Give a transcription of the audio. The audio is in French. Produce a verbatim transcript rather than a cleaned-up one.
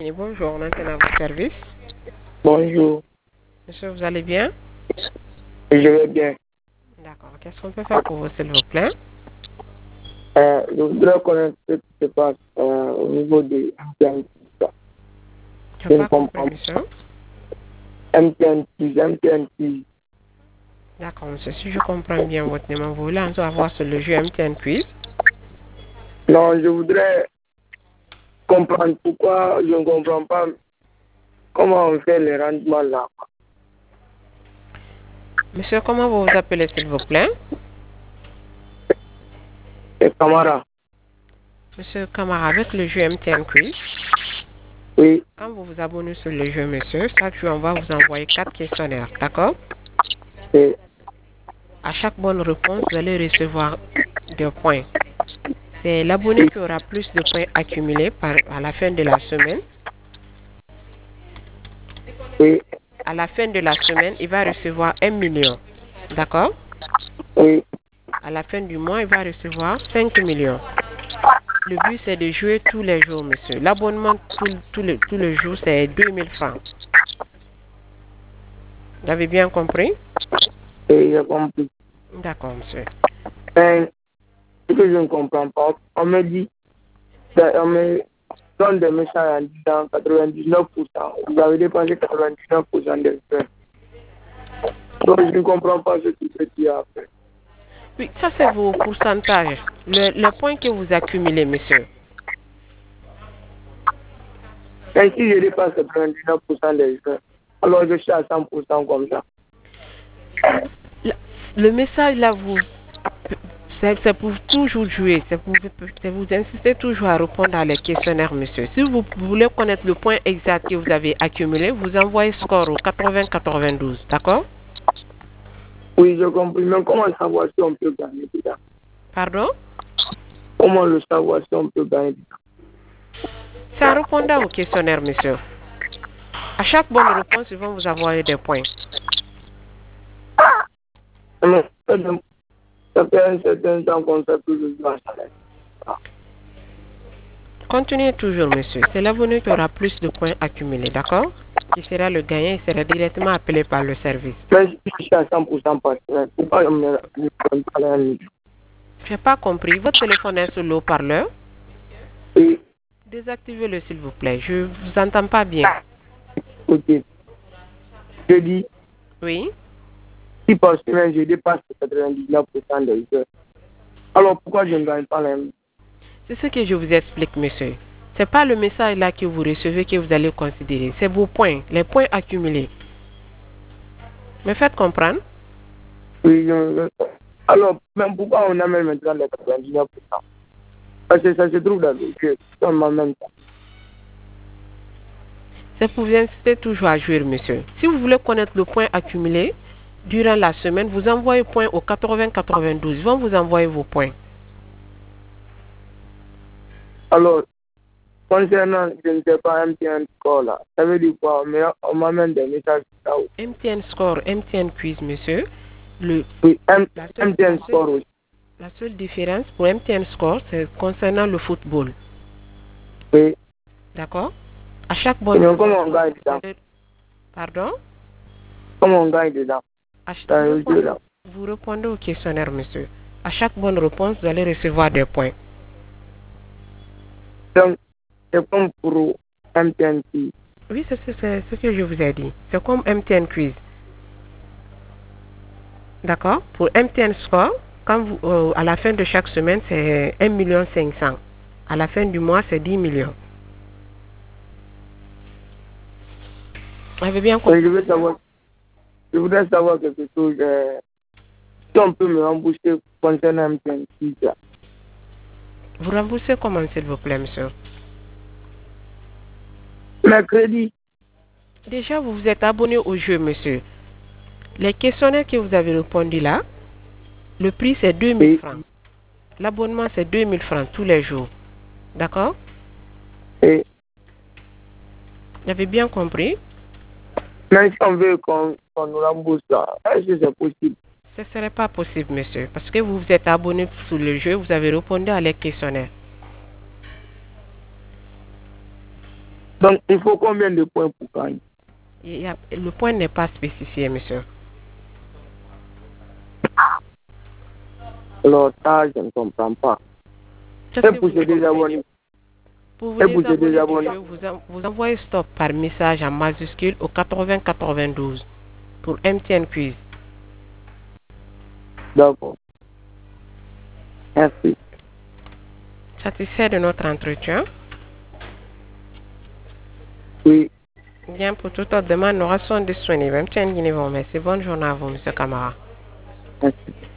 Et bonjour, maintenant à votre service. Bonjour, Monsieur, vous allez bien? je vais bien. D'accord. Qu'est-ce qu'on peut faire pour vous, s'il vous plaît? Euh, je voudrais connaître ce qui se passe euh, au niveau des M T N. Je Je n'ai ne pas compris, comprends monsieur. pas. M T N plus, M T N plus. D'accord, monsieur. Si je comprends bien votre numéro, vous voulez en avoir sur le jeu M T N Quiz? Non, je voudrais comprendre pourquoi je ne comprends pas comment on fait les rendements là. Monsieur, comment vous vous appelez, s'il vous plaît? Les camarades, Monsieur Camara, avec le jeu M T N Quiz, oui, quand vous vous abonnez sur le jeu, monsieur, chaque jour, on va vous envoyer quatre questionnaires, d'accord? c'est À chaque bonne réponse, vous allez recevoir des points. C'est l'abonné qui aura plus de points accumulés par, à la fin de la semaine. oui, À la fin de la semaine, il va recevoir un million. D'accord? oui, À la fin du mois, il va recevoir cinq millions. Le but, c'est de jouer tous les jours, monsieur. L'abonnement tout, tout le, tout le jour, c'est deux mille francs. Vous avez bien compris? et j'ai compris. D'accord, monsieur. Mais ce que je ne comprends pas, on me dit, on me donne des messages en disant quatre-vingt-dix-neuf pour cent. Vous avez dépensé quatre-vingt-dix-neuf pour cent des frais. Donc je ne comprends pas ce qui se dit après. Oui, ça, c'est vos pourcentages. Le, le point que vous accumulez, monsieur. Et si je dépasse quatre-vingt-dix-neuf pour cent des frais, alors je suis à cent pour cent comme ça. Le, le message, là, vous, c'est c'est pour toujours jouer. C'est pour c'est vous insister toujours à répondre à les questionnaires, monsieur. Si vous voulez connaître le point exact que vous avez accumulé, vous envoyez score au quatre-vingts quatre-vingt-douze. D'accord? Oui, je comprends. Mais comment savoir si on peut gagner dedans? Pardon? Comment le savoir si on peut gagner dedans? C'est en répondant au questionnaire, monsieur. À chaque bonne réponse, ils vont vous envoyer des points. Mais ça fait un certain temps qu'on fait toujours du salaire. Continuez toujours, monsieur. C'est l'abonné qui aura plus de points accumulés, d'accord? Qui sera le gagnant et sera directement appelé par le service. Mais si je suis à cent pour cent par semaine, pourquoi on me donne pas un million? Je n'ai pas compris. Votre téléphone est sur le haut-parleur? Oui, Désactivez-le, s'il vous plaît. Je ne vous entends pas bien. ok. Je dis, Oui? si par semaine je dépasse quatre-vingt-dix-neuf pour cent des heures, alors pourquoi je ne gagne pas les millions? C'est ce que je vous explique, monsieur. Ce n'est pas le message là que vous recevez que vous allez considérer. C'est vos points, les points accumulés. Me faites comprendre? Oui, je... Alors, même pourquoi on amène maintenant les quatre-vingt-dix-neuf pour cent? Parce que ça se trouve dans le jeu. On m'amène ça. C'est pour vous inciter toujours à jouer, monsieur. Si vous voulez connaître le point accumulé durant la semaine, vous envoyez point au quatre-vingts quatre-vingt-douze. Ils vont vous envoyer vos points. Alors, concernant, je ne sais pas, M T N Score là, ça veut dire quoi? Mais on m'amène des messages là-haut. M T N Score, M T N Quiz, monsieur. Le, Oui, M la, seule, M T N la, Score seule, aussi. la seule différence pour M T N Score, c'est concernant le football. Oui. D'accord? À chaque bonne Mais réponse, comment on gagne dedans? Pardon? Comment on gagne dedans? À, Dans vous, le jeu répondez, là. vous répondez au questionnaire, monsieur. À chaque bonne réponse, vous allez recevoir des points. Donc, c'est comme pour M T N Quiz. Oui, c'est ce que je vous ai dit. C'est comme M T N Quiz. D'accord? Pour M T N Score, quand vous, euh, à la fin de chaque semaine, c'est un million cinq cents. À la fin du mois, c'est dix millions. Vous avez bien compris? Oui, je veux savoir, je voudrais savoir quelque chose. Euh, si on peut me rembourser concernant M T N Quiz là. Vous remboursez comment, s'il vous plaît, monsieur? Mercredi. Déjà, vous vous êtes abonné au jeu, monsieur. Les questionnaires que vous avez répondu là, le prix c'est deux mille Oui. francs. L'abonnement c'est deux mille francs tous les jours. D'accord? Oui. Vous avez bien compris? Mais si on veut qu'on qu nous rembourse là, est-ce que c'est possible? Ce ne serait pas possible, monsieur. Parce que vous vous êtes abonné sur le jeu, vous avez répondu à les questionnaires. Donc, il faut combien de points pour gagner? Il y a- le point n'est pas spécifié, monsieur. Alors, ça, je ne comprends pas. Qu'est-ce Et que pour vous se ne comprenez? désabonner? Pour vous Et pour se désabonner, désabonner? monsieur, vous, en- vous envoyez stop par message en majuscule au quatre-vingts quatre-vingt-douze pour M T N Quiz. D'accord. Merci. Satisfait de notre entretien? Oui. Bien, pour toute autre demande, nous restons disponibles. M T N Guinée vous remercie. Bonne journée à vous, monsieur Camara. Merci.